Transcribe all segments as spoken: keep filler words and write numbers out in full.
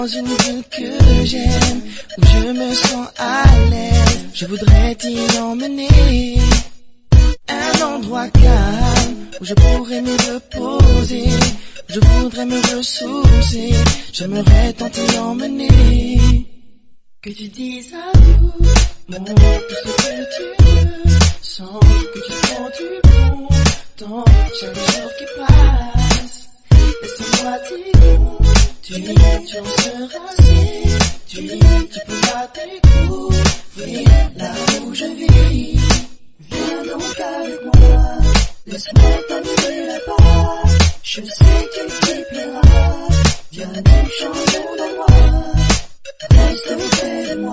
dans une ville que j'aime, où je me sens à l'aise. Je voudrais t'y emmener, un endroit calme, où je pourrais me reposer, où je voudrais me ressourcer. J'aimerais tant t'y emmener, que tu dises à tout, mon tout ce que tu veux, sans que tu prends du bon temps, chaque jour qui passe. Laisse-moi t'y dire, tu, tu en seras sûr, tu, tu pourras découvrir là où je vis. Viens donc avec moi, laisse-moi t'amener là-bas, je sais que tu plairas. Viens nous changeons d'endroit, reste près de moi,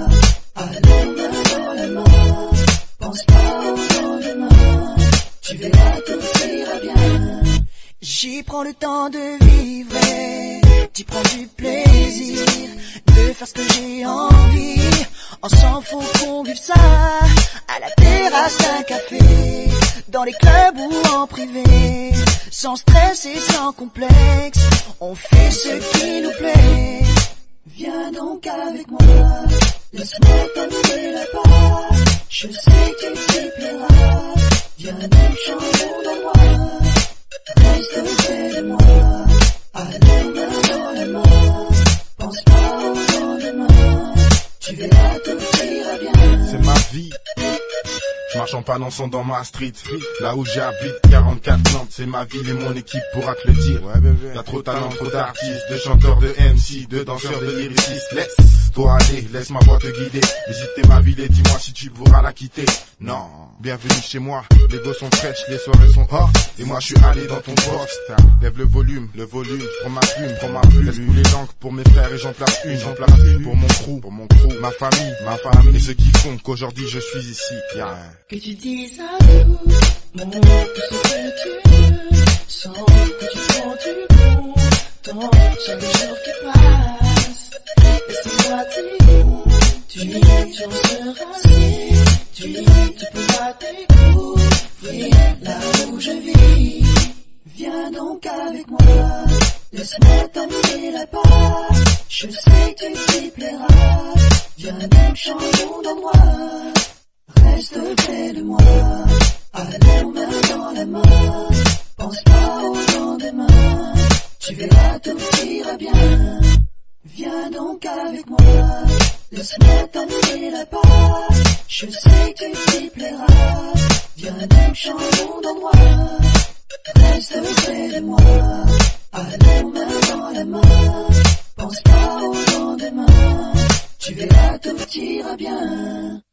allons main dans la main, pense pas au lendemain, tu verras tout ira bien. J'y prends le temps de vivre, t'y prends du plaisir, de faire ce que j'ai envie. Ensemble faut qu'on vive ça, à la terrasse d'un café, dans les clubs ou en privé, sans stress et sans complexe, on fait ce qui nous plaît. Viens donc avec moi, laisse-moi t'amener là-bas, je sais que tu plairas. Viens nous changeons d'endroit, reste près de moi, allons main dans la main, pense pas au lendemain, tu verras tout ira bien. C'est ma vie, je marche en panançant dans ma street, là où j'habite, quarante-quatre Nantes, c'est ma ville et mon équipe pourra te le dire. Ouais, bébé. Y'a trop de talent, trop d'artistes, de chanteurs, de M C, de danseurs, de lyricistes. Laisse-toi aller, laisse ma voix te guider. Visiter ma ville et dis-moi si tu pourras la quitter. Non, bienvenue chez moi, les gosses sont fraîches, les soirées sont hot, et moi je suis allé dans ton poste. Lève le volume, le volume, prends ma plume, prends ma plume, laisse couler l'encre pour mes frères et j'en place une, j'en place une pour mon crew, pour mon crew, ma famille, ma famille, et ceux qui font qu'aujourd'hui je suis ici. Yeah. Que tu dises à tout, mon tout ce que tu veux, sans que tu prends du bon temps, chaque jour qui passe. Laisse-moi t'y dire, tu, tu en seras sûr, tu, tu pourras découvrir là où je vis. Viens donc avec moi, laisse-moi t'amener là-bas, je sais que tu plairas. Viens donc changeons d'endroit, reste près de moi, allons main dans la main, pense pas au lendemain, tu verras tout ira bien. Viens donc avec moi, laisse-moi t'amener là-bas, je sais que tu plairas. Viens donc changeons d'endroit, reste près de moi, allons main dans la main, pense pas au lendemain, tu verras tout ira bien.